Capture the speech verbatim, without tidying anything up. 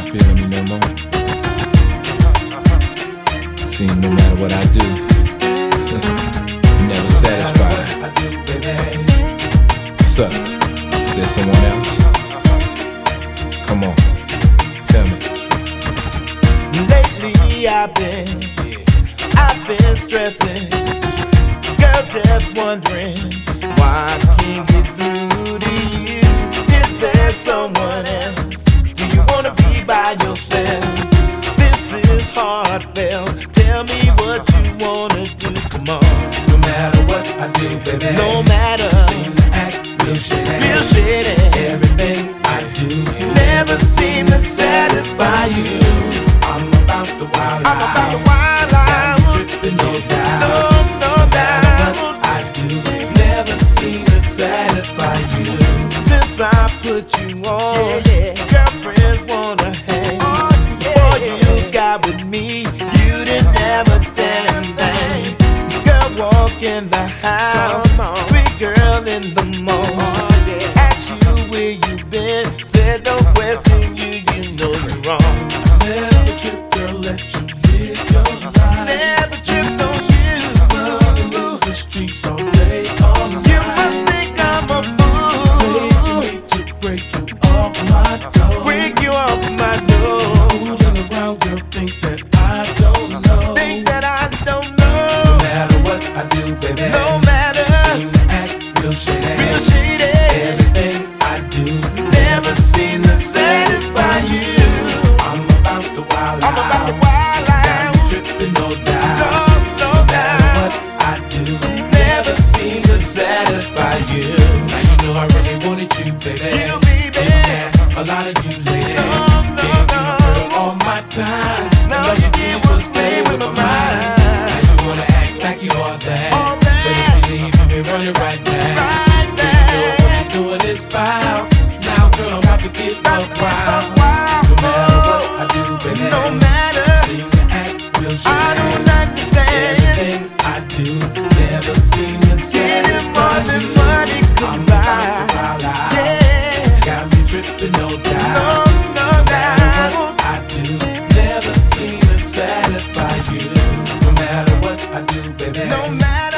feeling me no more. Seem no matter what I do, never satisfied. What's up? Is there someone else? Come on, tell me. Lately I've been, I've been stressing. Girl, just wondering why I can't get through to you. Is there someone else? Do you wanna be by yourself? This is heartfelt. Tell me what you wanna do. Come on. No matter what I do, baby. No matter. Seem to act real shady. Real shady. Everything I do never seem to satisfy you. I'm about the wild I'm about the wild Got me tripping, no doubt. No, no doubt. What I do never seem to satisfy you. Since I put you on, yeah, yeah. Girlfriends wanna hang. Oh, yeah. Boy, you got with me, you didn't have a damn thing. Girl, walk in the house, big girl in the mall. Oh, yeah. Ask you where you been, said no question you, you know you're wrong. Never trip, girl, let you live your life. Never tripped on you. Running through the streets all day, all night. You must think I'm a fool. Wait you need to break you off my door. Break you off my door. Fooling around, girl, think that I don't know. Think that I don't know. No matter what I do, baby. No matter. Seem to act real shady. Real shady. Everything I do Never seem to satisfy you. I'm about the wild I'm about the out. wild Got out. me tripping, no doubt. No, no No matter doubt. what I do, never seem to satisfy you. Now you know I really wanted you, baby. You, baby. Didn't ask a lot of you, lady. No, no, Gave no. you, girl, all my time. No, And all you did was play with my mind. Now you wanna act like you all that. All that. But if you leave, you be running right back. Right Girl, you know back. what you're doing is foul. Now, girl, I'm about to get About up to get wild. buck wild. No matter what I do, baby. No matter. Seem to act real shady. I don't understand. Everything I do never seem to Get it satisfy more than you. money could I'm buy. about to wild out. Yeah. Got me tripping, no doubt. No, no No matter doubt. what I do, never seem to satisfy you. No matter what I do, baby. No matter.